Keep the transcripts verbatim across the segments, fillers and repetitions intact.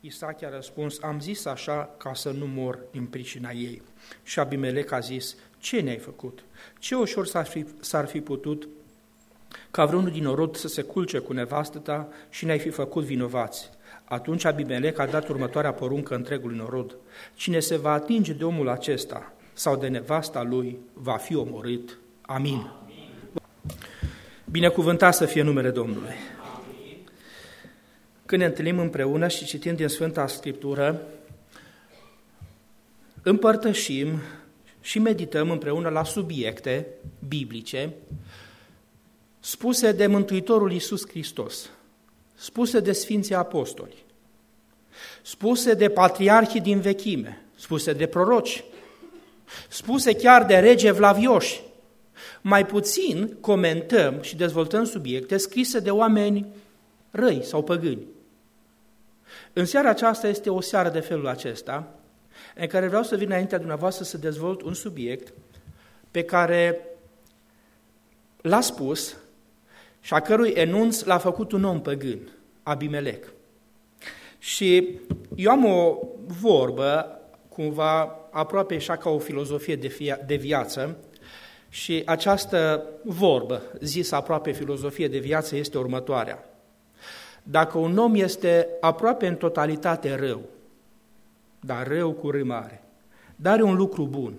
Isaac a răspuns, am zis așa ca să nu mor din pricina ei. Și Abimelec a zis, ce ne-ai făcut? Ce ușor s-ar fi, s-ar fi putut ca vreunul din norod să se culce cu nevastă ta și ne-ai fi făcut vinovați. Atunci Abimelec a dat următoarea poruncă întregului norod. Cine se va atinge de omul acesta sau de nevasta lui, va fi omorât. Amin. Amin. Binecuvântat să fie numele Domnului. Amin. Când ne întâlnim împreună și citim din Sfânta Scriptură, împărtășim și medităm împreună la subiecte biblice spuse de Mântuitorul Iisus Hristos, spuse de Sfinții Apostoli, spuse de patriarhii din vechime, spuse de proroci, spuse chiar de regi evlavioși. Mai puțin comentăm și dezvoltăm subiecte scrise de oameni răi sau păgâni. În seara aceasta este o seară de felul acesta, în care vreau să vin înaintea dumneavoastră să dezvolt un subiect pe care l-a spus și a cărui enunț l-a făcut un om păgân, Abimelec. Și eu am o vorbă, cumva aproape așa ca o filozofie de, fia, de viață, și această vorbă, zisă aproape filozofie de viață, este următoarea. Dacă un om este aproape în totalitate rău, dar rău cu R mare, dar are un lucru bun,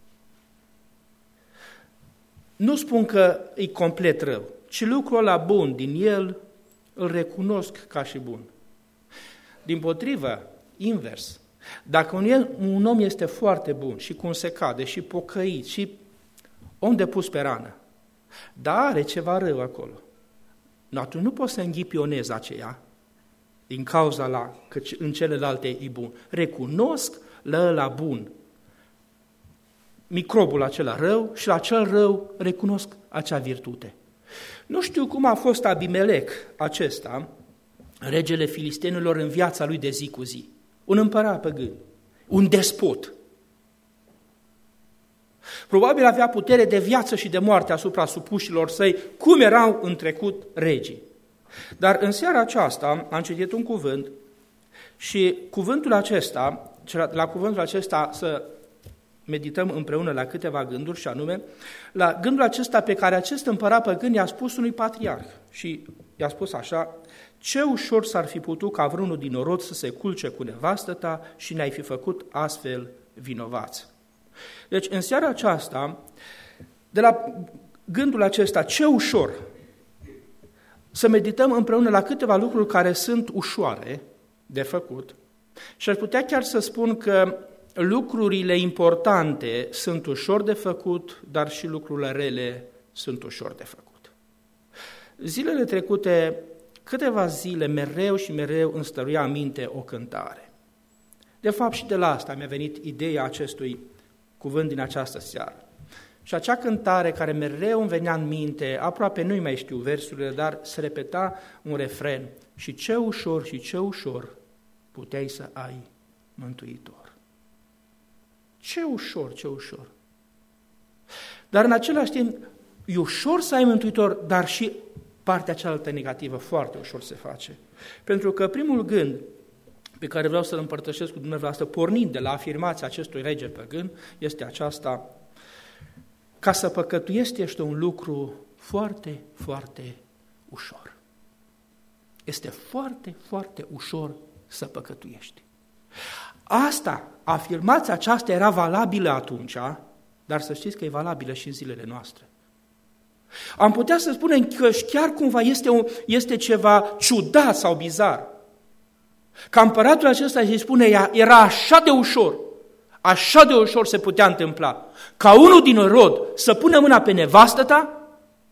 nu spun că e complet rău, ci lucrul ăla bun din el îl recunosc ca și bun. Dimpotrivă, invers, dacă un, un om este foarte bun și cum se cade și pocăit și om de pus pe rană, dar are ceva rău acolo, atunci nu poți să înghipionezi aceea din cauza la că în celelalte e bun. Recunosc la ăla bun microbul acela rău și la cel rău recunosc acea virtute. Nu știu cum a fost Abimelec acesta, regele filistenilor în viața lui de zi cu zi. Un împărat păgân, un despot. Probabil avea putere de viață și de moarte asupra supușilor săi, cum erau în trecut regii. Dar în seara aceasta am citit un cuvânt și cuvântul acesta, la cuvântul acesta să medităm împreună la câteva gânduri, și anume la gândul acesta pe care acest împărat păgân i-a spus unui patriarh și i-a spus așa: ce ușor s-ar fi putut ca vreunul din norod să se culce cu nevastă ta și ne-ai fi făcut astfel vinovați. Deci în seara aceasta, de la gândul acesta, ce ușor, să medităm împreună la câteva lucruri care sunt ușoare de făcut și aș putea chiar să spun că lucrurile importante sunt ușor de făcut, dar și lucrurile rele sunt ușor de făcut. Zilele trecute, câteva zile, mereu și mereu îmi stăruia în minte o cântare. De fapt, și de la asta mi-a venit ideea acestui cuvânt din această seară. Și acea cântare care mereu îmi venea în minte, aproape nu-i mai știu versurile, dar se repeta un refren: și ce ușor și ce ușor puteai să ai mântuitor. Ce ușor, ce ușor. Dar în același timp, e ușor să ai mântuitor, dar și partea cealaltă negativă foarte ușor se face. Pentru că primul gând pe care vreau să-l împărtășesc cu dumneavoastră, pornind de la afirmația acestui rege păgân, este aceasta: ca să păcătuiești este un lucru foarte, foarte ușor. Este foarte, foarte ușor să păcătuiești. Asta, afirmația aceasta era valabilă atunci, dar să știți că e valabilă și în zilele noastre. Am putea să spunem că chiar cumva este, un, este ceva ciudat sau bizar. Ca împăratul acesta îi spune, era așa de ușor, așa de ușor se putea întâmpla, ca unul din rod să pună mâna pe nevastă ta,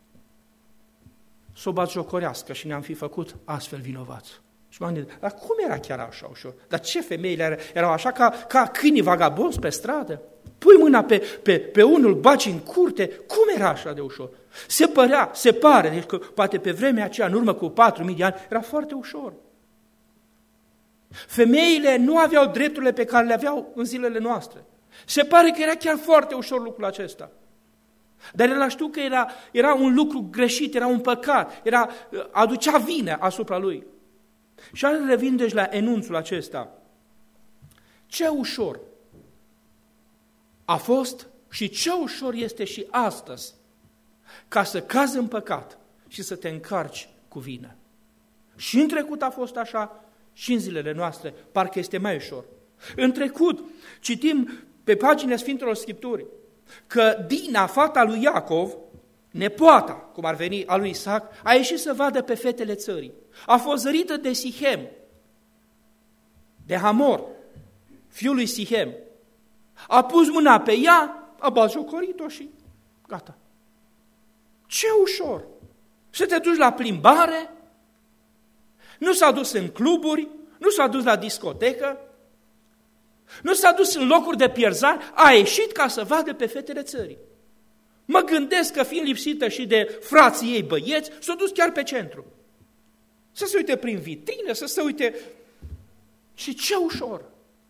să o batjocorească și ne-am fi făcut astfel vinovați. Și m-am gândit, dar cum era chiar așa ușor? Dar ce femeile erau așa ca, ca câinii vagabonzi pe stradă? Pui mâna pe, pe, pe unul, baci în curte, cum era așa de ușor? Se părea, se pare, deci că poate pe vremea aceea, în urmă cu patru mii de ani, era foarte ușor. Femeile nu aveau drepturile pe care le aveau în zilele noastre. Se pare că era chiar foarte ușor lucrul acesta. Dar el știu că era, era un lucru greșit, era un păcat, era, aducea vină asupra lui. Și ar revin deci la enunțul acesta. Ce ușor a fost și ce ușor este și astăzi ca să cazi în păcat și să te încarci cu vină. Și în trecut a fost așa, și în zilele noastre parcă este mai ușor. În trecut citim pe paginile Sfintelor Scripturii că Dina, fata lui Iacov, nepoata, cum ar veni, a lui Isaac, a ieșit să vadă pe fetele țării. A fost zărită de Sihem, de Hamor, fiul lui Sihem. A pus mâna pe ea, a batjocorit-o și gata. Ce ușor! Să te duci la plimbare, nu s-a dus în cluburi, nu s-a dus la discotecă, nu s-a dus în locuri de pierzare, a ieșit ca să vadă pe fetele țării. Mă gândesc că fiind lipsită și de frații ei băieți, s-a dus chiar pe centru. Să se uite prin vitrine, să se uite... Și ce ușor!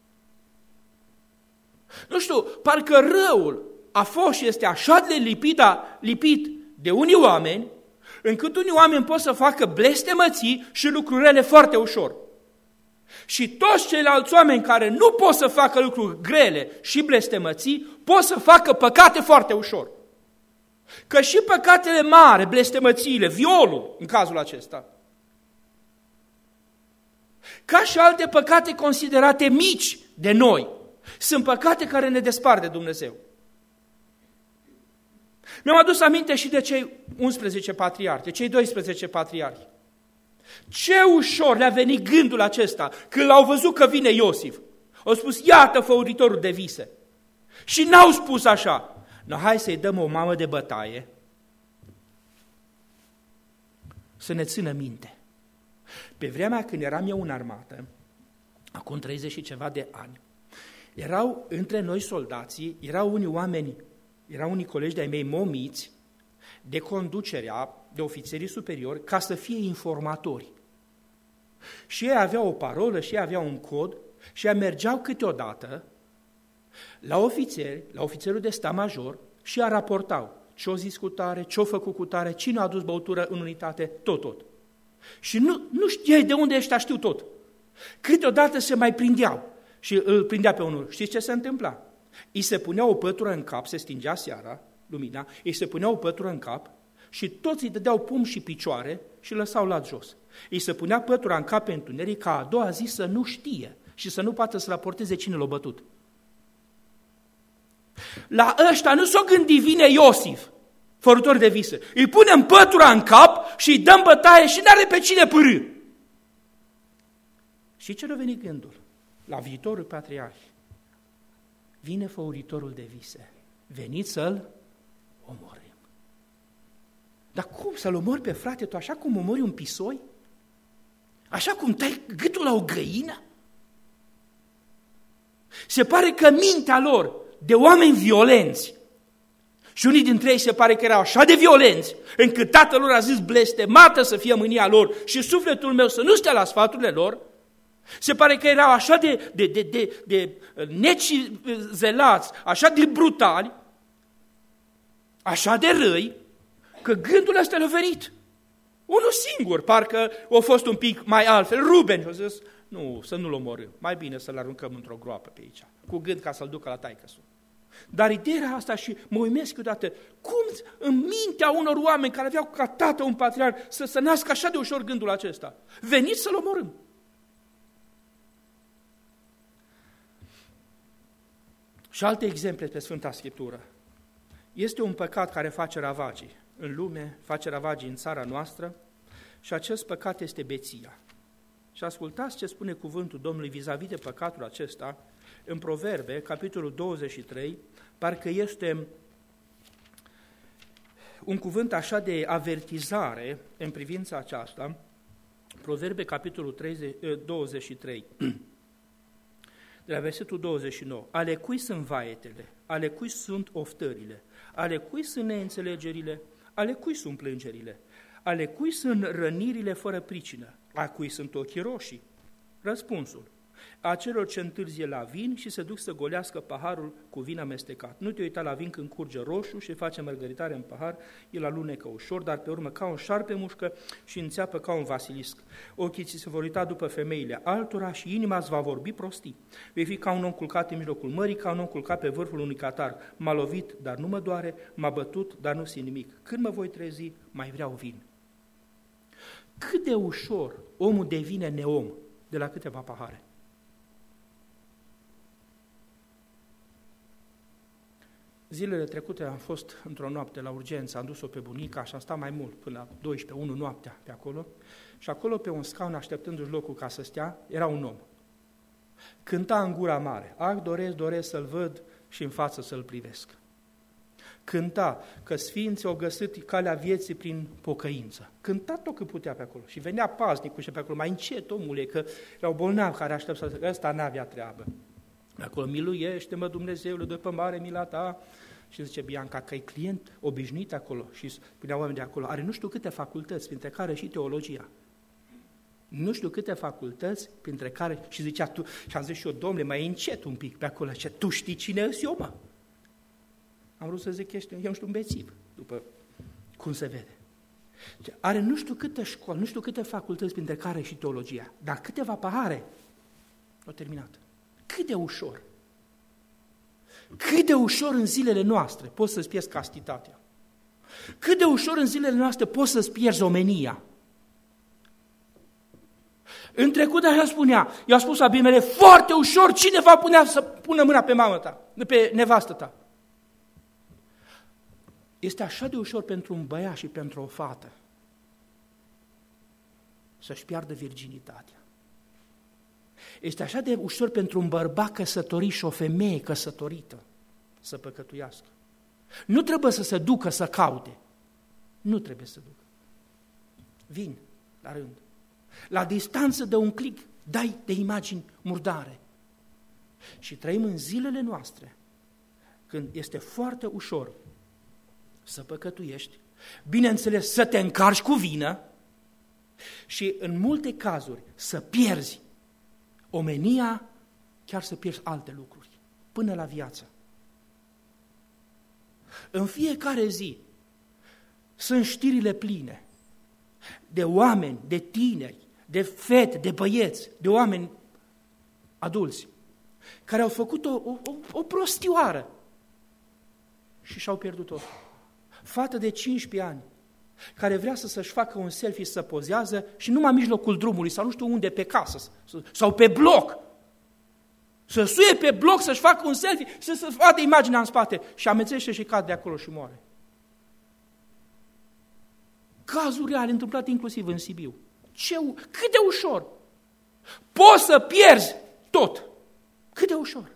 Nu știu, parcă răul a fost și este așa de lipit, lipit de unii oameni, încât unii oameni pot să facă blestemății și lucrurile foarte ușor. Și toți ceilalți oameni care nu pot să facă lucruri grele și blestemății, pot să facă păcate foarte ușor. Că și păcatele mari, blestemățiile, violul în cazul acesta, ca și alte păcate considerate mici de noi, sunt păcate care ne despart de Dumnezeu. Mi-am adus aminte și de cei unsprezece patriarhi, de cei doisprezece patriarhi. Ce ușor le-a venit gândul acesta când l-au văzut că vine Iosif. Au spus, iată făuritorul de vise. Și n-au spus așa, no, hai să-i dăm o mamă de bătaie să ne țină minte. Pe vremea când eram eu în armată, acum treizeci și ceva de ani, erau între noi soldații, erau unii oameni, erau unii colegi de-ai mei momiți de conducerea, de ofițerii superiori, ca să fie informatori. Și ei aveau o parolă, și ei aveau un cod, și ei mergeau câteodată la ofițeri, la ofițerul de stat major, și ei raportau ce-o zis cu tare, ce-o făcut cu tare, cine a adus băutură în unitate, tot, tot. Și nu, nu știai de unde ăștia știu tot. Câteodată se mai prindeau și îl prindea pe unul. Știți ce se întâmpla? Îi se punea o pătură în cap, se stingea seara, lumina, îi se punea o pătură în cap și toți îi dădeau pumni și picioare și lăsau la jos. Îi se punea pătura în cap pe întuneric ca a doua zi să nu știe și să nu poată să raporteze cine l-a bătut. La ăștia nu s-o gândi, vine Iosif, fărutor de vise. Îi punem pătura în cap și îi dăm bătaie și n-are pe cine pârâ. Și ce le-a venit gândul? La viitorul patriarh. Vine făuritorul de vise. Veniți să-l omorâm. Dar cum să-l omori pe frate tu așa cum omori un pisoi? Așa cum tai gâtul la o găină? Se pare că mintea lor de oameni violenți, și unii dintre ei se pare că erau așa de violenți, încât tatăl lor a zis blestemată să fie mânia lor și sufletul meu să nu stea la sfaturile lor, se pare că erau așa de, de, de, de, de necizelați, așa de brutali, așa de răi, că gândul ăsta le-a venit. Unul singur, parcă a fost un pic mai altfel, Ruben, și a zis, nu, să nu-l omorâm, mai bine să-l aruncăm într-o groapă pe aici, cu gând ca să-l ducă la taică-su. Dar ideea asta și mă uimesc câteodată, cum în mintea unor oameni care aveau ca tată un patriarh să se nască așa de ușor gândul acesta? Veniți să-l omorâm. Și alte exemple pe Sfânta Scriptură. Este un păcat care face ravagii în lume, face ravagii în țara noastră și acest păcat este beția. Și ascultați ce spune cuvântul Domnului vis-a-vis de păcatul acesta în Proverbe, capitolul douăzeci și trei, parcă este un cuvânt așa de avertizare în privința aceasta. Proverbe, capitolul treizeci, douăzeci și trei, de la versetul douăzeci și nouă. Ale cui sunt vaetele? Ale cui sunt oftările? Ale cui sunt neînțelegerile? Ale cui sunt plângerile? Ale cui sunt rănirile fără pricină? A cui sunt ochii roșii? Răspunsul. a celor ce întârzie la vin și se duc să golească paharul cu vin amestecat. Nu te uita la vin când curge roșu și face mărgăritare în pahar, el alunecă ușor, dar pe urmă ca un șarpe mușcă și înțeapă ca un vasilisc. Ochii ți se vor uita după femeile altora și inima îți va vorbi prostii. Vei fi ca un om culcat în mijlocul mării, ca un om culcat pe vârful unui catar. M-a lovit, dar nu mă doare, m-a bătut, dar nu simt nimic. Când mă voi trezi, mai vreau vin. Cât de ușor omul devine neom de la câteva pahare. Zilele trecute am fost într-o noapte la urgență, am dus-o pe bunica și am stat mai mult, până la douăsprezece, unu noaptea pe acolo, și acolo pe un scaun, așteptându-și locul ca să stea, era un om. Cânta în gura mare, ac, doresc, doresc să-l văd și în față să-l privesc. Cânta că sfinții au găsit calea vieții prin pocăință. Cânta tot cât putea pe acolo și venea paznicul și pe acolo, mai încet, omule, că erau bolnavi care aștept să zică, ăsta n-avea treabă. Acolo, miluiește-mă, Dumnezeule, de pe mare mila ta. Și zice Bianca că e client obișnuit acolo și spunea oameni de acolo, are nu știu câte facultăți, printre care și teologia. Nu știu câte facultăți, printre care, și zicea tu, și am zis și eu, domnule, mai încet un pic pe acolo, și tu știi cine ești eu, mă? Am vrut să zic, ești, eu știu un bețiv, după cum se vede. Are nu știu câte școli, nu știu câte facultăți, printre care și teologia, dar câteva pahare, au terminat. Cât de ușor, cât de ușor în zilele noastre poți să-ți pierzi castitatea, cât de ușor în zilele noastre poți să-ți pierzi omenia. În trecut așa spunea, i-a spus Abimele, foarte ușor, cine va punea să pună mâna pe mamă ta, pe nevastă ta? Este așa de ușor pentru un băiat și pentru o fată să-și piardă virginitatea. Este așa de ușor pentru un bărbat căsătorit și o femeie căsătorită să păcătuiască. Nu trebuie să se ducă să caute. Nu trebuie să ducă. Vin la rând. La distanță de un clic dai de imagini murdare. Și trăim în zilele noastre când este foarte ușor să păcătuiești, bineînțeles să te încarci cu vină și în multe cazuri să pierzi omenia, chiar să pierzi alte lucruri, până la viață. În fiecare zi sunt știrile pline de oameni, de tineri, de fete, de băieți, de oameni adulți, care au făcut o, o, o prostioară și și-au pierdut-o. Fată de cincisprezece ani, care vrea să să-și facă un selfie, să pozează și numai în mijlocul drumului, sau nu știu unde, pe casă, sau pe bloc. Să suie pe bloc, să-și facă un selfie și să vadă imaginea în spate și amețește și cade de acolo și moare. Cazuri reale întâmplate inclusiv în Sibiu. Ce, cât de ușor! Poți să pierzi tot! Cât de ușor!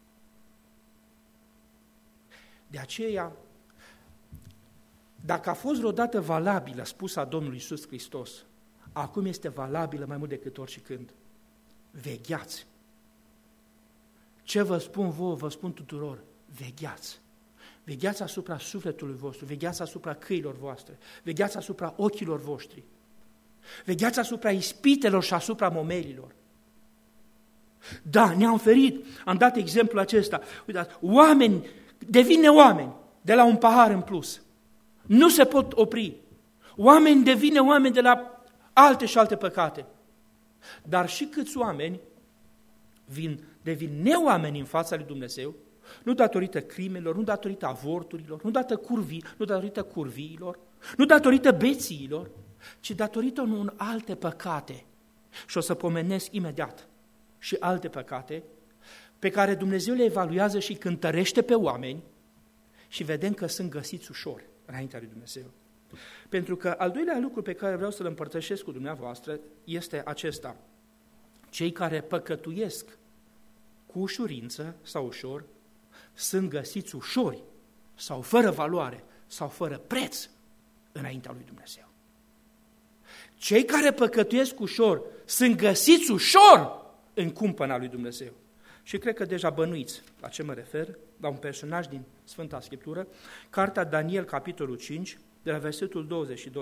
De aceea, dacă a fost vreodată valabilă spusa Domnului Iisus Hristos, acum este valabilă mai mult decât oricând. Vegheați! Ce vă spun vouă, vă spun tuturor, vegheați! Vegheați asupra sufletului vostru, vegheați asupra căilor voastre, vegheați asupra ochilor voștri, vegheați asupra ispitelor și asupra momelilor. Da, ne-am ferit, am dat exemplul acesta. Uitați, oameni, devine oameni de la un pahar în plus. Nu se pot opri. Oameni devine oameni de la alte și alte păcate. Dar și câți oameni vin, devin neoameni în fața lui Dumnezeu, nu datorită crimelor, nu datorită avorturilor, nu datorită curvii, nu datorită curviilor, nu datorită bețiilor, ci datorită unor alte păcate. Și o să pomenesc imediat și alte păcate pe care Dumnezeu le evaluează și cântărește pe oameni și vedem că sunt găsiți ușor înaintea lui Dumnezeu. Pentru că al doilea lucru pe care vreau să-l împărtășesc cu dumneavoastră este acesta. Cei care păcătuiesc cu ușurință sau ușor sunt găsiți ușori sau fără valoare sau fără preț înaintea lui Dumnezeu. Cei care păcătuiesc ușor sunt găsiți ușor în cumpăna lui Dumnezeu. Și cred că deja bănuiți la ce mă refer, la un personaj din Sfânta Scriptură, cartea Daniel, capitolul cinci, de la versetul douăzeci și doi.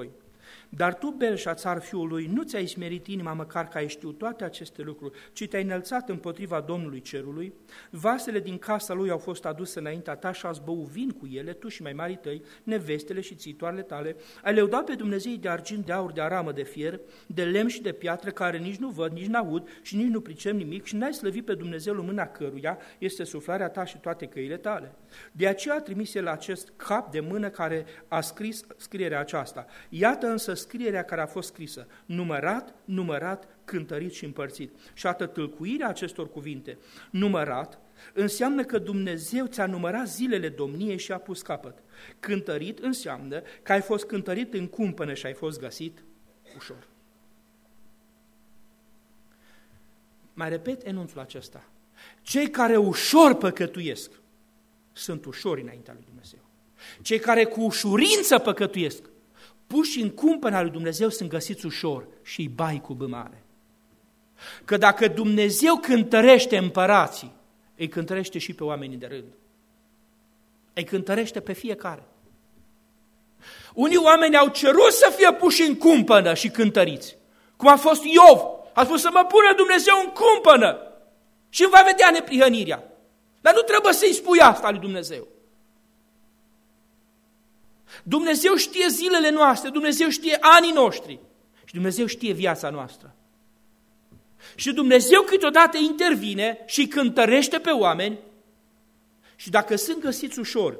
Dar tu, Belșațar, fiul lui, nu ți-ai smerit inima măcar că ai știut toate aceste lucruri, ci te-ai înălțat împotriva Domnului Cerului, vasele din casa lui au fost aduse înaintea ta și ați băut vin cu ele, tu și mai marii tăi, nevestele și țitoarele tale, ai lăudat pe Dumnezei de argint, de aur, de aramă, de fier, de lemn și de piatră, care nici nu văd, nici n-aud și nici nu pricep nimic și n-ai slăvit pe Dumnezeu în mâna căruia este suflarea ta și toate căile tale. De aceea a trimis el acest cap de mână care a scris scrierea aceasta. Iată însă scrierea care a fost scrisă, numărat, numărat, cântărit și împărțit. Și atât tâlcuirea acestor cuvinte, numărat, înseamnă că Dumnezeu ți-a numărat zilele domniei și a pus capăt. Cântărit înseamnă că ai fost cântărit în cumpănă și ai fost găsit ușor. Mai repet enunțul acesta. Cei care ușor păcătuiesc sunt ușori înaintea lui Dumnezeu. Cei care cu ușurință păcătuiesc, puși în cumpăna lui Dumnezeu, sunt găsiți ușor și îi bai cu bâmare. Că dacă Dumnezeu cântărește împărații, îi cântărește și pe oamenii de rând. Îi cântărește pe fiecare. Unii oameni au cerut să fie puși în cumpănă și cântăriți. Cum a fost Iov. A spus să mă pună Dumnezeu în cumpănă și îmi va vedea neprihănirea. Dar nu trebuie să-i spui asta lui Dumnezeu. Dumnezeu știe zilele noastre, Dumnezeu știe anii noștri și Dumnezeu știe viața noastră. Și Dumnezeu câteodată intervine și cântărește pe oameni și dacă sunt găsiți ușor,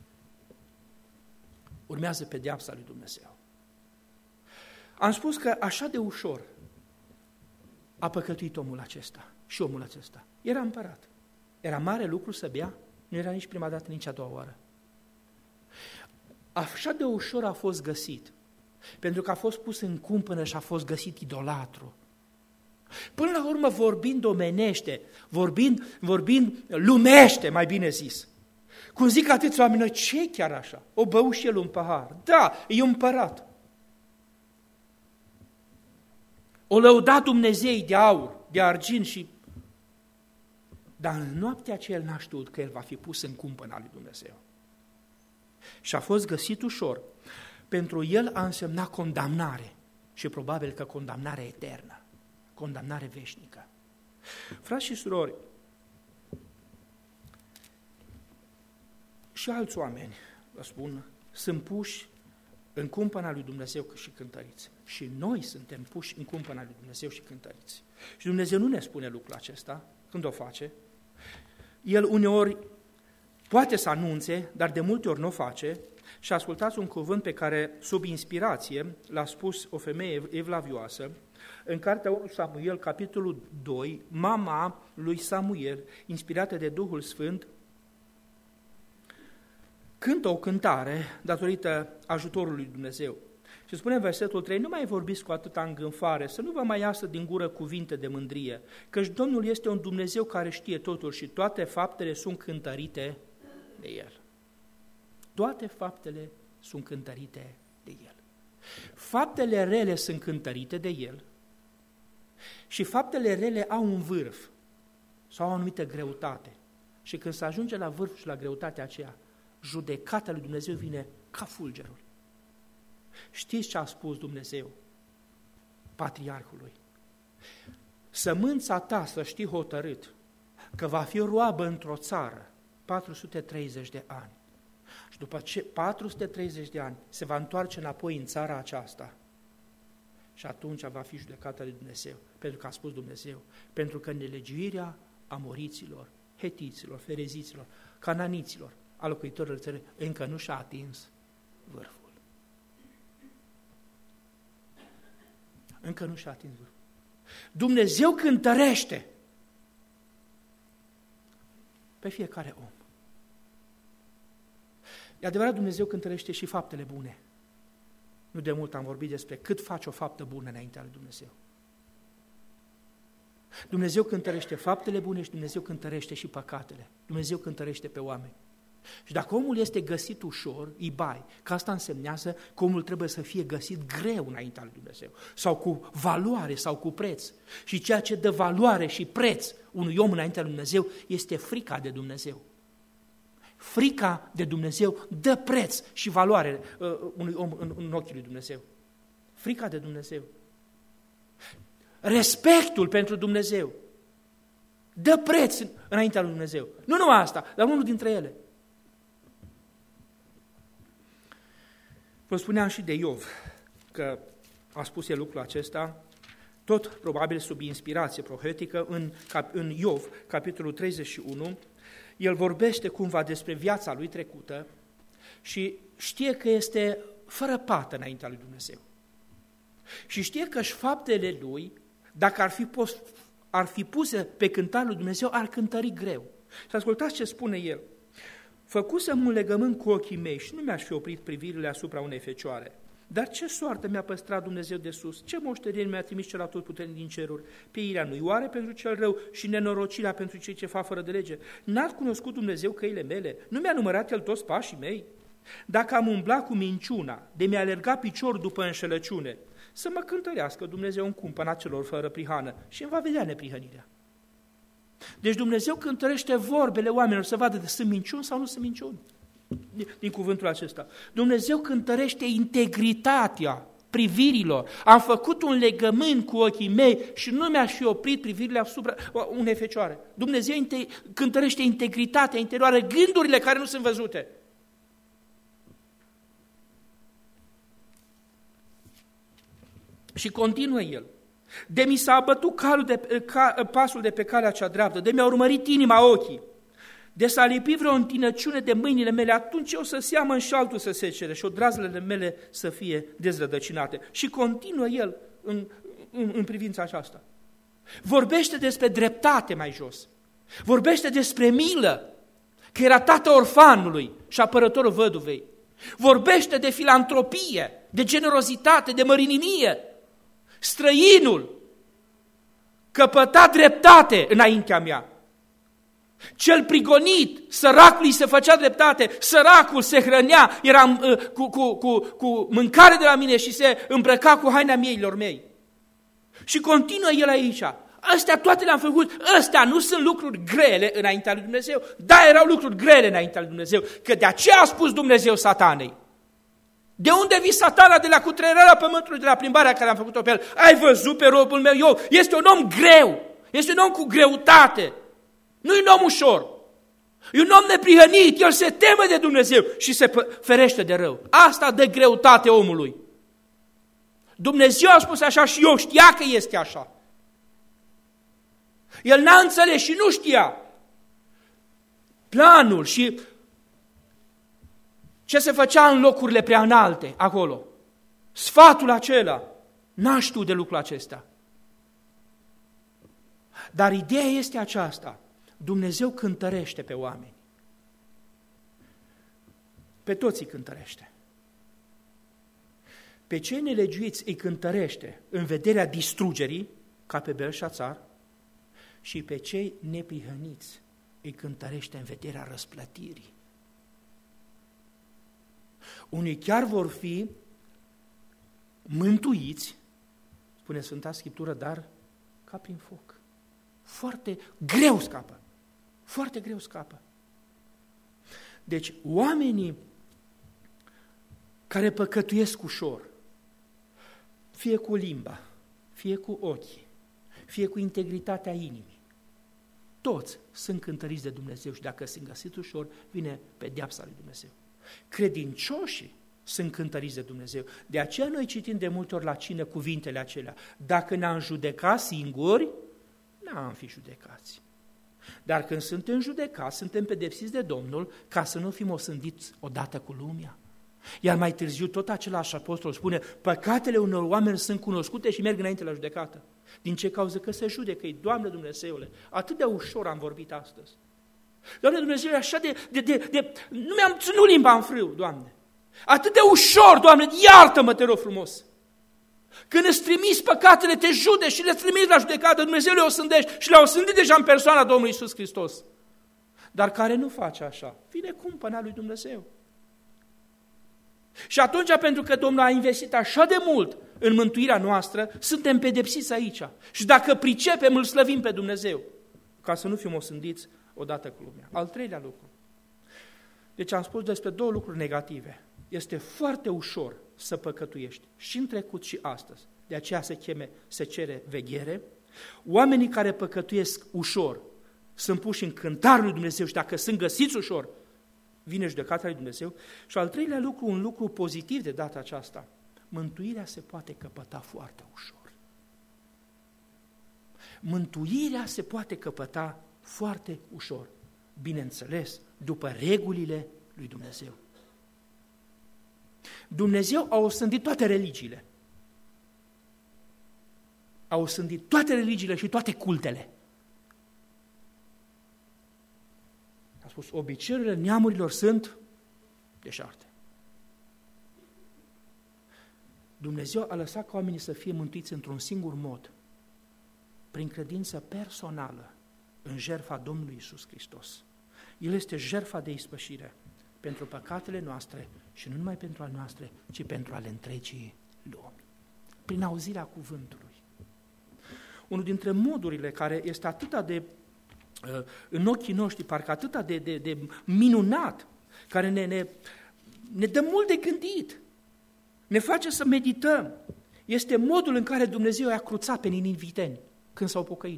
urmează pedeapsa lui Dumnezeu. Am spus că așa de ușor a păcătuit omul acesta și omul acesta. Era împărat. Era mare lucru să bea? Nu era nici prima dată, nici a doua oară. Așa de ușor a fost găsit, pentru că a fost pus în cumpănă și a fost găsit idolatru. Până la urmă, vorbind omenește, vorbind, vorbind lumește, mai bine zis. Cum zic atâți oameni, ce chiar așa? O bău și el un pahar. Da, e împărat. O lăuda Dumnezei de aur, de argint și... Dar în noaptea aceea el n-a știut că el va fi pus în cumpăna lui Dumnezeu. Și a fost găsit ușor. Pentru el a însemnat condamnare și probabil că condamnare eternă, condamnare veșnică. Frați și surori, și alți oameni, vă spun, sunt puși în cumpăna lui Dumnezeu și cântăriți. Și noi suntem puși în cumpăna lui Dumnezeu și cântăriți. Și Dumnezeu nu ne spune lucrul acesta când o face. El uneori poate să anunțe, dar de multe ori nu o face. Și ascultați un cuvânt pe care, sub inspirație, l-a spus o femeie evlavioasă, în cartea unu Samuel, capitolul doi, mama lui Samuel, inspirată de Duhul Sfânt, cântă o cântare datorită ajutorului lui Dumnezeu. Și spune în versetul trei, nu mai vorbiți cu atâta îngânfare, să nu vă mai iasă din gură cuvinte de mândrie, căci Domnul este un Dumnezeu care știe totul și toate faptele sunt cântărite de El. Toate faptele sunt cântărite de El. Faptele rele sunt cântărite de El și faptele rele au un vârf sau au o anumită greutate. Și când se ajunge la vârf și la greutatea aceea, judecata lui Dumnezeu vine ca fulgerul. Știți ce a spus Dumnezeu patriarhului? Sămânța ta, să știi hotărât, că va fi roabă într-o țară patru sute treizeci de ani. Și după ce patru sute treizeci de ani se va întoarce înapoi în țara aceasta și atunci va fi judecata lui Dumnezeu, pentru că a spus Dumnezeu, pentru că nelegiuirea amoriților, hetiților, fereziților, cananiților, a locuitorilor țării, încă nu și-a atins vârful. Încă nu și-a atins vârful. Dumnezeu cântărește pe fiecare om. E adevărat, Dumnezeu cântărește și faptele bune. Nu de mult am vorbit despre cât face o faptă bună înaintea lui Dumnezeu. Dumnezeu cântărește faptele bune și Dumnezeu cântărește și păcatele. Dumnezeu cântărește pe oameni. Și dacă omul este găsit ușor, îi bai, că asta însemnează că omul trebuie să fie găsit greu înaintea lui Dumnezeu, sau cu valoare sau cu preț. Și ceea ce dă valoare și preț unui om înaintea lui Dumnezeu este frica de Dumnezeu. Frica de Dumnezeu dă preț și valoare uh, unui om în, în ochii lui Dumnezeu. frica de Dumnezeu, respectul pentru Dumnezeu, dă preț înaintea lui Dumnezeu. Nu numai asta, dar unul dintre ele. Vă spuneam și de Iov, că a spus el lucrul acesta, tot probabil sub inspirație profetică, în, în Iov, capitolul treizeci și unu, el vorbește cumva despre viața lui trecută și știe că este fără pată înaintea lui Dumnezeu. Și știe că și faptele lui, dacă ar fi, pus, ar fi puse pe cântarul lui Dumnezeu, ar cântări greu. Și ascultați ce spune el. Făcusem un legământ cu ochii mei și nu mi-aș fi oprit privirile asupra unei fecioare. Dar ce soartă mi-a păstrat Dumnezeu de sus? Ce moștenire mi-a trimis cel atotputernic din ceruri? Pieirea nu-i oare pentru cel rău și nenorocirea pentru cei ce fac fără de lege? N-a cunoscut Dumnezeu căile mele? Nu mi-a numărat El toți pașii mei? Dacă am umblat cu minciuna, de mi-a alergat piciorul după înșelăciune, să mă cântărească Dumnezeu în cumpăna celor fără prihană și îmi va vedea neprihănirea. Deci Dumnezeu cântărește vorbele oamenilor să vadă de sunt minciuni sau nu sunt minciuni. Din cuvântul acesta. Dumnezeu cântărește integritatea privirilor. Am făcut un legământ cu ochii mei și nu mi-aș fi oprit privirile asupra unei fecioare. Dumnezeu cântărește integritatea interioară, gândurile care nu sunt văzute. Și continuă el. De mi s-a abătut calul de, ca, pasul de pe calea cea dreaptă, de mi-a urmărit inima ochii, de s-a lipit vreo întinăciune de mâinile mele, atunci eu să seamăn și altul să secere și odrazlele mele să fie dezrădăcinate. Și continuă el în, în, în privința aceasta. Vorbește despre dreptate mai jos. Vorbește despre milă, că era tată orfanului și apărătorul văduvei. Vorbește de filantropie, de generozitate, de mărininie. Străinul căpăta dreptate înaintea mea. Cel prigonit, săracul îi se făcea dreptate, săracul se hrănea, era uh, cu, cu, cu, cu mâncare de la mine și se îmbrăca cu haina mieilor mei. Și continuă el aici. Astea toate le-am făcut, astea nu sunt lucruri grele înaintea lui Dumnezeu. Da, erau lucruri grele înaintea lui Dumnezeu, că de aceea a spus Dumnezeu Satanei. De unde vii Satana? De la cutreierarea pământului, de la plimbarea care am făcut-o pe el. Ai văzut pe robul meu Iov? Este un om greu, este un om cu greutate. Nu e un om ușor, e un om neprihănit, el se teme de Dumnezeu și se ferește de rău. Asta dă greutate omului. Dumnezeu a spus așa și eu știa că este așa. El n-a înțeles și nu știa planul și ce se făcea în locurile prea înalte acolo. Sfatul acela, n-a știut de lucrul acesta. Dar ideea este aceasta. Dumnezeu cântărește pe oameni. Pe toți îi cântărește. Pe cei nelegiuiți îi cântărește în vederea distrugerii, ca pe Belșațar, și pe cei neprihăniți îi cântărește în vederea răsplătirii. Unii chiar vor fi mântuiți, spune Sfânta Scriptură, dar ca prin foc. Foarte greu scapă. Foarte greu scapă. Deci, oamenii care păcătuiesc ușor, fie cu limba, fie cu ochii, fie cu integritatea inimii, toți sunt cântăriți de Dumnezeu și dacă sunt găsiți ușor, vine pedeapsa lui Dumnezeu. Credincioșii sunt cântăriți de Dumnezeu. De aceea noi citim de multe ori la cină cuvintele acelea. Dacă ne-am judecat singuri, n-am fi judecați. Dar când suntem judecați, suntem pedepsiți de Domnul ca să nu fim osândiți odată cu lumea. Iar mai târziu tot același apostol spune, păcatele unor oameni sunt cunoscute și merg înainte la judecată. Din ce cauză? Că se judecă-i, Doamne Dumnezeule, atât de ușor am vorbit astăzi. Doamne Dumnezeule, așa de, de, de, de nu mi-am ținut limba în frâu, Doamne. Atât de ușor, Doamne, iartă-mă, te rog frumos. Când îți trimiți păcatele, te judeci și le trimiți la judecată, Dumnezeu le osândești și le-a osândit deja în persoana Domnului Iisus Hristos. Dar care nu face așa, vine cumpăna lui Dumnezeu. Și atunci, pentru că Domnul a investit așa de mult în mântuirea noastră, suntem pedepsiți aici. Și dacă pricepem, îl slăvim pe Dumnezeu, ca să nu fim osândiți odată cu lumea. Al treilea lucru. Deci am spus despre două lucruri negative. este foarte ușor să păcătuiești, și în trecut și astăzi. De aceea se cheme, se cere veghere. Oamenii care păcătuiesc ușor sunt puși în cântarul lui Dumnezeu și dacă sunt găsiți ușor, vine judecata lui Dumnezeu. Și al treilea lucru, un lucru pozitiv de data aceasta, mântuirea se poate căpăta foarte ușor. Mântuirea se poate căpăta foarte ușor, bineînțeles, după regulile lui Dumnezeu. Dumnezeu a osândit toate religiile. A osândit toate religiile și toate cultele. A spus, obiceiurile neamurilor sunt deșarte. Dumnezeu a lăsat ca oamenii să fie mântuiți într-un singur mod, prin credință personală în jertfa Domnului Iisus Hristos. El este jertfa de ispășire pentru păcatele noastre și nu numai pentru ale noastre, ci pentru ale întregii lumi. Prin auzirea cuvântului. Unul dintre modurile care este atât de, în ochii noștri, parcă atât de, de, de minunat, care ne, ne, ne dă mult de gândit, ne face să medităm, este modul în care Dumnezeu i-a cruțat pe niniviteni când s-au pocăit.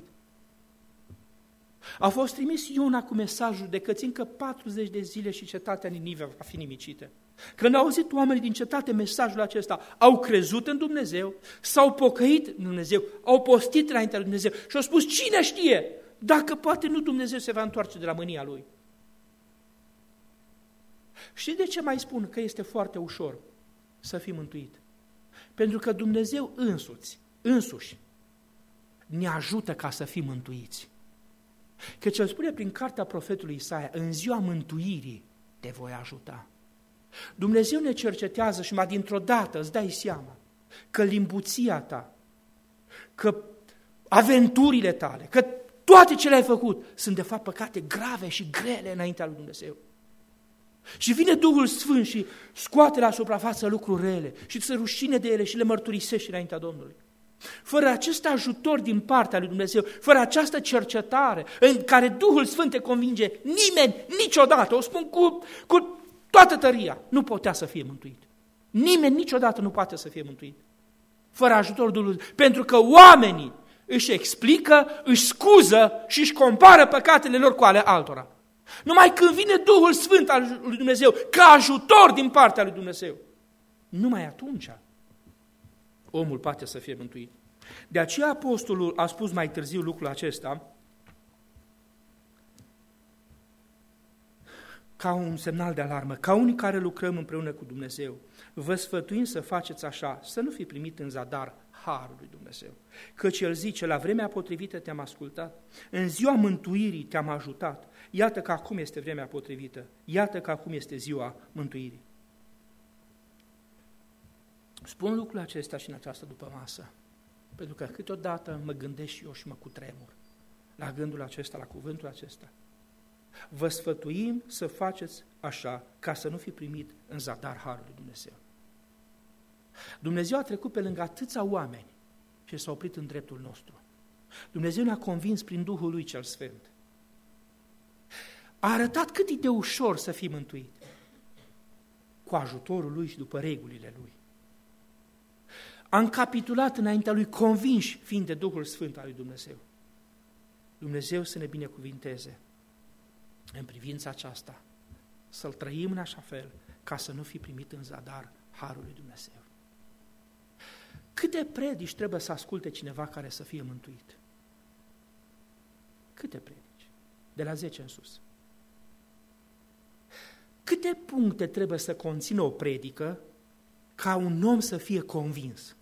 A fost trimis Iona cu mesajul de că încă patruzeci de zile și cetatea Ninive va fi nimicită. Când au auzit oamenii din cetate mesajul acesta, au crezut în Dumnezeu, s-au pocăit în Dumnezeu, au postit înaintea lui Dumnezeu și au spus, cine știe, dacă poate nu Dumnezeu se va întoarce de la mânia Lui. Și de ce mai spun că este foarte ușor să fii mântuit? Pentru că Dumnezeu însuți, însuși, ne ajută ca să fim mântuiți. Căci el spune prin cartea profetului Isaia, în ziua mântuirii te voi ajuta. Dumnezeu ne cercetează și mai dintr-o dată îți dai seama că limbuția ta, că aventurile tale, că toate ce le-ai făcut sunt de fapt păcate grave și grele înaintea lui Dumnezeu. Și vine Duhul Sfânt și scoate la suprafață lucruri rele și se rușine de ele și le mărturisește înaintea Domnului. Fără acest ajutor din partea lui Dumnezeu, fără această cercetare în care Duhul Sfânt te convinge, nimeni niciodată, o spun cu, cu toată tăria, nu putea să fie mântuit. Nimeni niciodată nu poate să fie mântuit fără ajutorul Duhului, pentru că oamenii își explică, își scuză și își compară păcatele lor cu ale altora. Numai când vine Duhul Sfânt al lui Dumnezeu ca ajutor din partea lui Dumnezeu, numai atunci omul poate să fie mântuit. De aceea apostolul a spus mai târziu lucrul acesta ca un semnal de alarmă, ca unii care lucrăm împreună cu Dumnezeu. Vă sfătuim să faceți așa, să nu fi primit în zadar harul lui Dumnezeu. Căci el zice, la vremea potrivită te-am ascultat, în ziua mântuirii te-am ajutat, iată că acum este vremea potrivită, iată că acum este ziua mântuirii. Spun lucrul acesta și în această dupămasă, pentru că câteodată mă gândesc și eu și mă cutremur la gândul acesta, la cuvântul acesta. Vă sfătuim să faceți așa, ca să nu fi primit în zadar harul lui Dumnezeu. Dumnezeu a trecut pe lângă atâția oameni și s-a oprit în dreptul nostru. Dumnezeu ne-a convins prin Duhul Lui cel Sfânt. A arătat cât e de ușor să fii mântuit, cu ajutorul Lui și după regulile Lui. Am capitulat înaintea Lui, convinși fiind de Duhul Sfânt al lui Dumnezeu. Dumnezeu să ne binecuvinteze în privința aceasta, să-L trăim în așa fel, ca să nu fi primit în zadar harul lui Dumnezeu. Câte predici trebuie să asculte cineva care să fie mântuit? Câte predici? De la zece în sus. Câte puncte trebuie să conțină o predică ca un om să fie convins?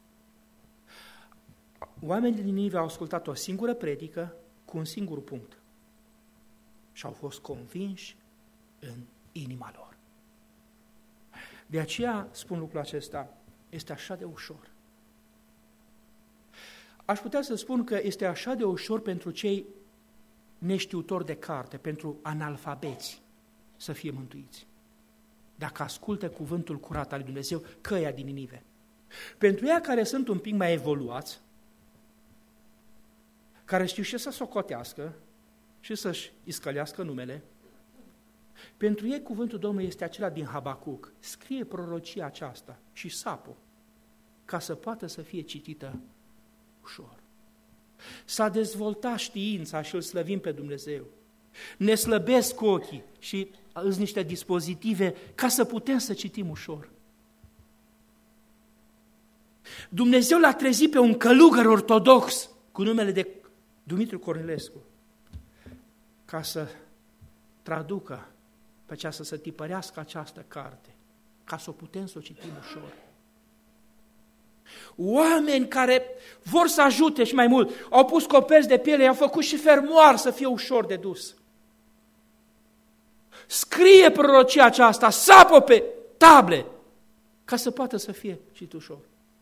Oamenii din Ninive au ascultat o singură predică cu un singur punct și au fost convinși în inima lor. De aceea spun lucrul acesta, este așa de ușor. Aș putea să spun că este așa de ușor pentru cei neștiutori de carte, pentru analfabeți să fie mântuiți. Dacă ascultă cuvântul curat al lui Dumnezeu, căia din Ninive. Pentru ea care sunt un pic mai evoluați, care știu și să socotească și să-și iscălească numele, Pentru ei cuvântul Domnului este acela din Habacuc. Scrie prorocia aceasta și sapă, ca să poată să fie citită ușor. S-a dezvoltat știința și îl slăvim pe Dumnezeu. Ne slăbesc ochii și îți niște dispozitive ca să putem să citim ușor. Dumnezeu l-a trezit pe un călugăr ortodox cu numele de Dumitru Cornilescu ca să traducă pe aceasta, să tipărească această carte, ca să o putem să o citim ușor. Oameni care vor să ajute și mai mult, au pus coperți de piele, i-au făcut și fermoar să fie ușor de dus. Scrie prorocia aceasta, sapă pe table, ca să poată să fie citit ușor.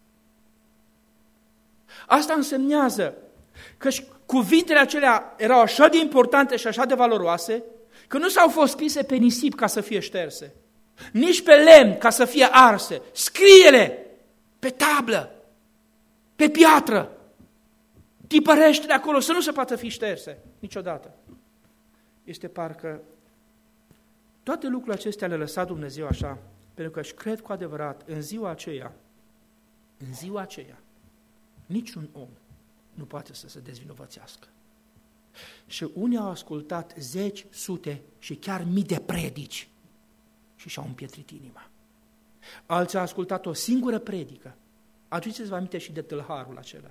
Asta însemnează că cuvintele acelea erau așa de importante și așa de valoroase, că nu s-au fost scrise pe nisip ca să fie șterse, nici pe lemn ca să fie arse. Scrie-le pe tablă, pe piatră, tipărește-le acolo să nu se poată fi șterse niciodată. Este parcă toate lucrurile acestea le-a lăsat Dumnezeu așa, pentru că își cred cu adevărat în ziua aceea, în ziua aceea, niciun om nu poate să se dezvinovățească. Și unii au ascultat zeci, sute și chiar mii de predici și și-au împietrit inima. Alții au ascultat o singură predică. Aduceți-vă aminte și de tâlharul acela.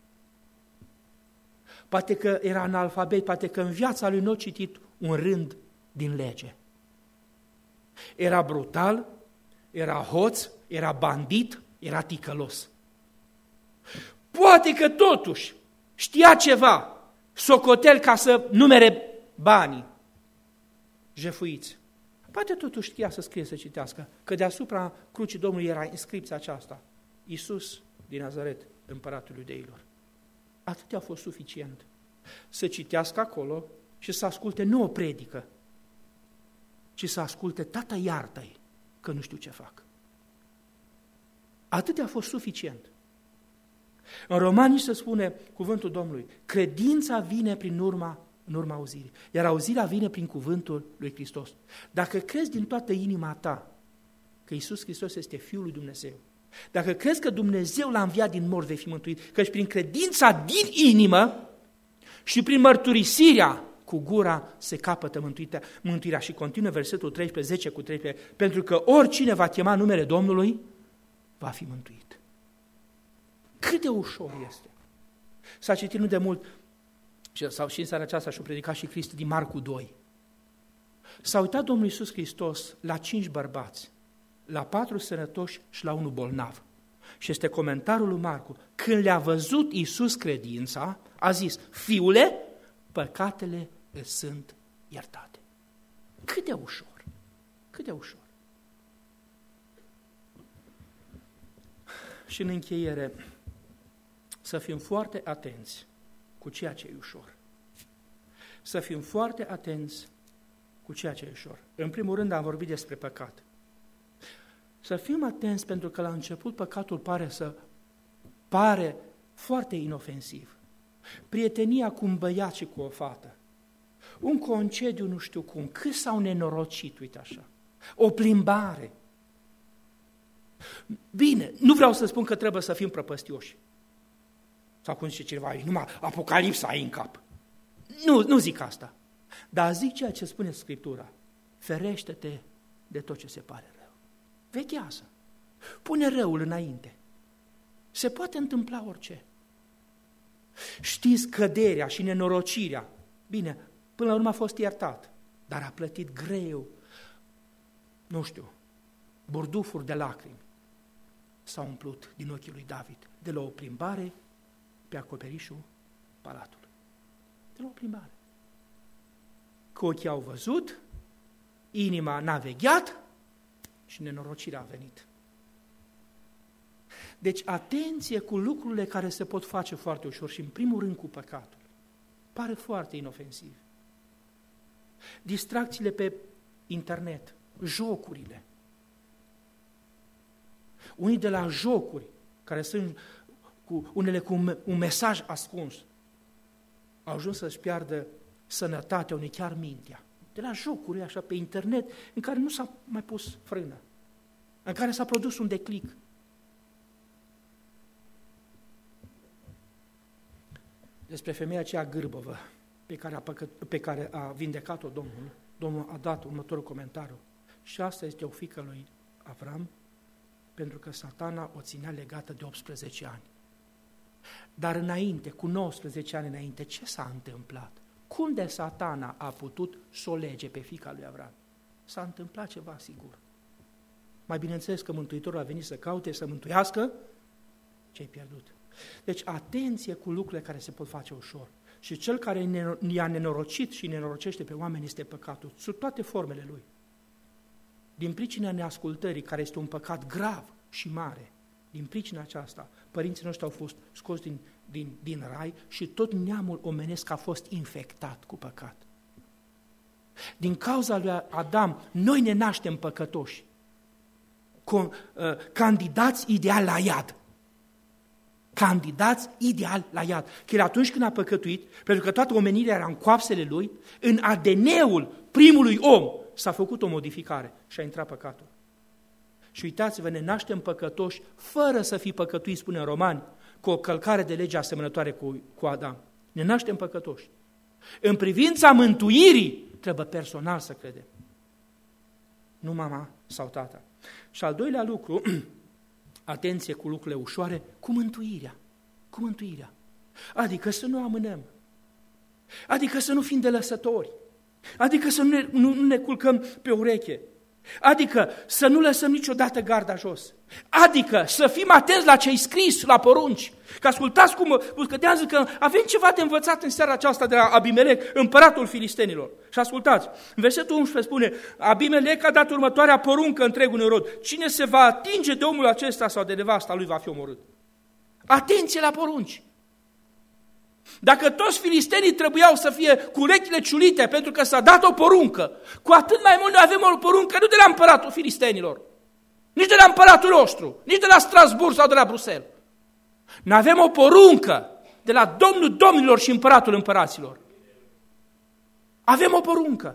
Poate că era analfabet, poate că în viața lui nu a citit un rând din lege. Era brutal, era hoț, era bandit, era ticălos. Poate că totuși știa ceva, socotel ca să numere banii jefuiți. Poate totuși știa să scrie, să citească, că deasupra crucii Domnului era inscripția aceasta: Iisus din Nazaret, împăratul iudeilor. Atât a fost suficient să citească acolo și să asculte nu o predică, ci să asculte: tata, iartă-i că nu știu ce fac. Atât a fost suficient. În Romani se spune cuvântul Domnului: credința vine prin urma, în urma auzirii, iar auzirea vine prin cuvântul lui Hristos. Dacă crezi din toată inima ta că Iisus Hristos este Fiul lui Dumnezeu, dacă crezi că Dumnezeu l-a înviat din morți, vei fi mântuit, căci prin credința din inimă și prin mărturisirea cu gura se capătă mântuirea, mântuirea. Și continuă versetul treisprezece, zece cu treisprezece, pentru că oricine va chema numele Domnului va fi mântuit. Cât de ușor este. S-a citit nu de mult, sau și în seara aceasta și-a predicat și Cristi din Marcu doi. S-a uitat Domnul Iisus Hristos la cinci bărbați, la patru sănătoși și la unul bolnav. Și este comentariul lui Marcu: când le-a văzut Iisus credința, a zis: fiule, păcatele îți sunt iertate. Cât de ușor, cât de ușor. Și în încheiere, să fim foarte atenți cu ceea ce e ușor. Să fim foarte atenți cu ceea ce e ușor. În primul rând am vorbit despre păcat. Să fim atenți pentru că la început păcatul pare să pare foarte inofensiv. Prietenia cu un băiat și cu o fată. Un concediu nu știu cum, cât s-au nenorocit, uite așa. O plimbare. Bine, nu vreau să spun că trebuie să fim prăpăstioși. Sau cum zice cineva, numai Apocalipsa ai în cap. Nu, nu zic asta. Dar zic ceea ce spune Scriptura. Ferește-te de tot ce se pare rău. Vechează. Pune răul înainte. Se poate întâmpla orice. Știți, căderea și nenorocirea. Bine, până la urmă a fost iertat, dar a plătit greu, nu știu, burdufuri de lacrimi. S-a umplut din ochii lui David de la o plimbare pe acoperișul palatului. De la o plimbare. Că ochii au văzut, inima n-a vegheat și nenorocirea a venit. Deci atenție cu lucrurile care se pot face foarte ușor și în primul rând cu păcatul. Pare foarte inofensiv. Distracțiile pe internet, jocurile. Unii de la jocuri, care sunt cu, unele cu un, un mesaj ascuns, au ajuns să-și piardă sănătatea, unii chiar mintea. de la jocuri așa pe internet, în care nu s-a mai pus frână, în care s-a produs un declic. Despre femeia aceea gârbăvă, pe care a, păcă, pe care a vindecat-o Domnul, Domnul a dat următorul comentariu. Și asta este o fiică lui Avram, pentru că Satana o ținea legată de optsprezece ani. Dar înainte, cu nouăsprezece ani înainte, ce s-a întâmplat? Cum de Satana a putut să o lege pe fiica lui Avram? S-a întâmplat ceva sigur. Mai bineînțeles că Mântuitorul a venit să caute, să mântuiască ce-ai pierdut. Deci atenție cu lucrurile care se pot face ușor. Și cel care i-a nenorocit și nenorocește pe oameni este păcatul, sub toate formele lui. Din pricina neascultării, care este un păcat grav și mare, din pricina aceasta, părinții noștri au fost scoși din, din, din rai și tot neamul omenesc a fost infectat cu păcat. Din cauza lui Adam, noi ne naștem păcătoși, cu, uh, candidați ideal la iad. Candidați ideal la iad. Că el atunci când a păcătuit, pentru că toată omenirea era în coapsele lui, în A D N-ul primului om s-a făcut o modificare și a intrat păcatul. Și uitați-vă, ne naștem păcătoși fără să fi păcătuit, spune în Romani, cu o călcare de lege asemănătoare cu, cu Adam. Ne naștem păcătoși. În privința mântuirii, trebuie personal să credem. Nu mama sau tata. Și al doilea lucru, atenție cu lucrurile ușoare, cu mântuirea. Cu mântuirea. Adică să nu amânăm. Adică să nu fim de lăsători. Adică să nu ne, nu, nu ne culcăm pe ureche. Adică să nu lăsăm niciodată garda jos. Adică să fim atenți la ce-i scris, la porunci. Că ascultați cum scădează că avem ceva de învățat în seara aceasta de la Abimelec, împăratul filistenilor. Și ascultați, în versetul unsprezece spune, Abimelec a dat următoarea poruncă întregul nerod. Cine se va atinge de omul acesta sau de nevasta lui va fi omorât. Atenție la porunci! Dacă toți filistenii trebuiau să fie cu urechile ciulite pentru că s-a dat o poruncă, cu atât mai mult noi avem o poruncă nu de la împăratul filistenilor, nici de la împăratul nostru, nici de la Strasburg sau de la Bruxelles. Noi avem o poruncă de la Domnul Domnilor și împăratul împăraților. Avem o poruncă.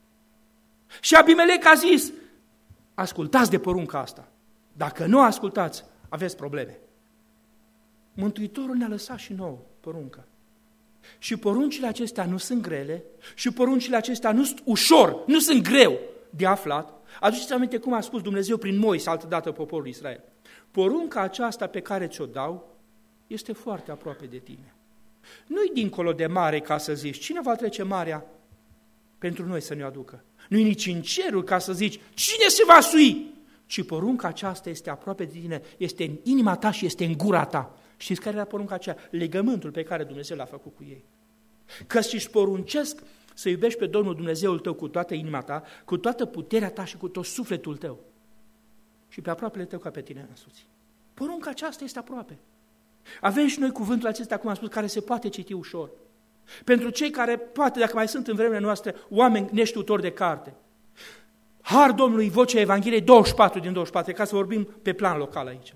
Și Abimelec a zis, ascultați de porunca asta. Dacă nu ascultați, aveți probleme. Mântuitorul ne-a lăsat și nouă poruncă. Și poruncile acestea nu sunt grele și poruncile acestea nu sunt ușor, nu sunt greu de aflat. Aduceți aminte cum a spus Dumnezeu prin Moise altădată poporul Israel. Porunca aceasta pe care ți-o dau este foarte aproape de tine. Nu-i dincolo de mare ca să zici, cine va trece marea pentru noi să ne aducă? Nu-i nici în cerul ca să zici, cine se va sui? Ci porunca aceasta este aproape de tine, este în inima ta și este în gura ta. Știți care era porunca aceea? Legământul pe care Dumnezeu l-a făcut cu ei. Că își poruncesc să iubești pe Domnul Dumnezeul tău cu toată inima ta, cu toată puterea ta și cu tot sufletul tău. Și pe aproapele tău ca pe tine însuți. Porunca aceasta este aproape. Avem și noi cuvântul acesta, cum am spus, care se poate citi ușor. Pentru cei care, poate, dacă mai sunt în vremea noastră, oameni neștiutori de carte. Har Domnului, vocea Evangheliei, douăzeci și patru din douăzeci și patru, ca să vorbim pe plan local aici.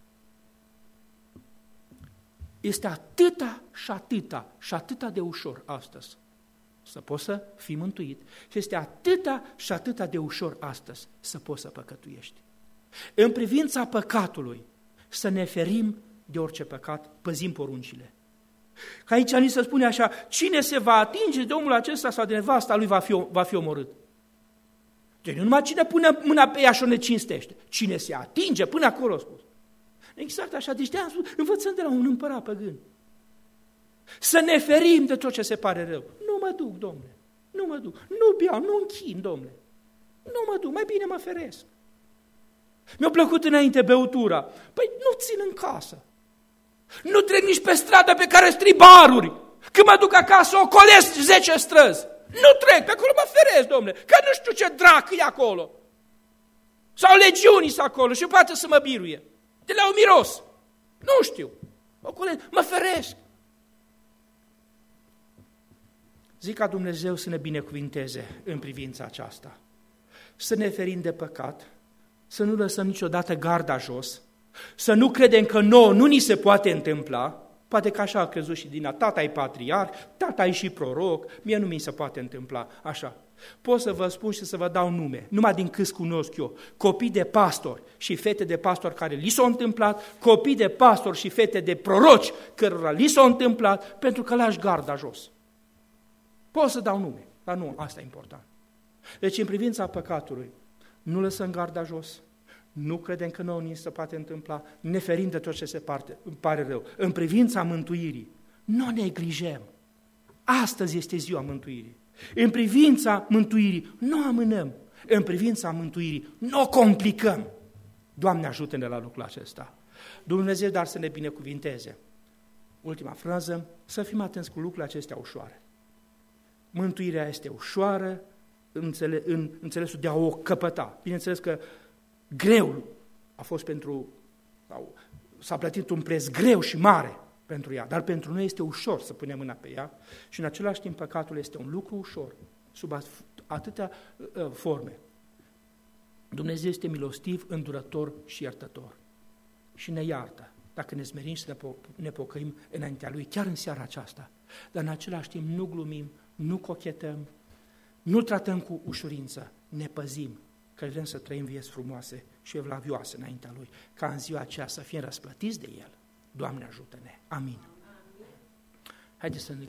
Este atâta și atâta și atâta de ușor astăzi să poți să fii mântuit și este atâta și atâta de ușor astăzi să poți să păcătuiești. În privința păcatului, să ne ferim de orice păcat, păzim poruncile. Că aici ni se spune așa, cine se va atinge de omul acesta sau de nevasta lui va fi, va fi omorât. Deci nu numai cine pune mâna pe ea și o necinstește, cine se atinge, până acolo spus. Exact așa, deci de-aia învățăm de la un împărat păgân. Să ne ferim de tot ce se pare rău. Nu mă duc, domnule, nu mă duc, nu beau, nu închin, domnule. Nu mă duc, mai bine mă feresc. Mi-a plăcut înainte beutura. Păi nu țin în casă. Nu trec nici pe stradă pe care strii baruri. Când mă duc acasă, ocolesc zece străzi. Nu trec, pe acolo mă feresc, domnule, că nu știu ce drac e acolo. Sau legiunii sunt acolo și poate să mă biruie. De la un miros. Nu știu. Ocolesc, mă feresc. Zic ca Dumnezeu să ne binecuvinteze în privința aceasta. Să ne ferim de păcat, să nu lăsăm niciodată garda jos, să nu credem că nouă nu ni se poate întâmpla, poate că așa a crezut și Dina, tata e patriarh, tata e și proroc, mie nu mi se poate întâmpla așa. Pot să vă spun și să vă dau nume, numai din câți cunosc eu, copii de pastori și fete de pastori care li s-au întâmplat, copii de pastori și fete de proroci cărora li s-au întâmplat, pentru că lași garda jos. Pot să dau nume, dar nu, asta e important. Deci în privința păcatului, nu lăsăm garda jos, nu credem că nouă ni se poate întâmpla, ne ferim de tot ce se parte, pare rău. În privința mântuirii, nu neglijăm. Astăzi este ziua mântuirii. În privința mântuirii, nu amânăm. În privința mântuirii, nu o complicăm. Doamne, ajută-ne la lucrul acesta. Dumnezeu, dar să ne binecuvinteze. Ultima frază, să fim atenți cu lucrurile acestea ușoare. Mântuirea este ușoară în înțelesul de a o căpăta. Bineînțeles că greu a fost pentru, sau s-a plătit un preț greu și mare pentru ea, dar pentru noi este ușor să punem mâna pe ea și în același timp păcatul este un lucru ușor, sub atâtea uh, forme. Dumnezeu este milostiv, îndurător și iertător și ne iartă dacă ne smerim și ne pocăim înaintea Lui, chiar în seara aceasta. Dar în același timp nu glumim, nu cochetăm, nu tratăm cu ușurință, ne păzim, că vrem să trăim vieți frumoase și evlavioase înaintea Lui, ca în ziua aceea să fim răsplătiți de El. Doamne ajută-ne! Amin! Haideți să ne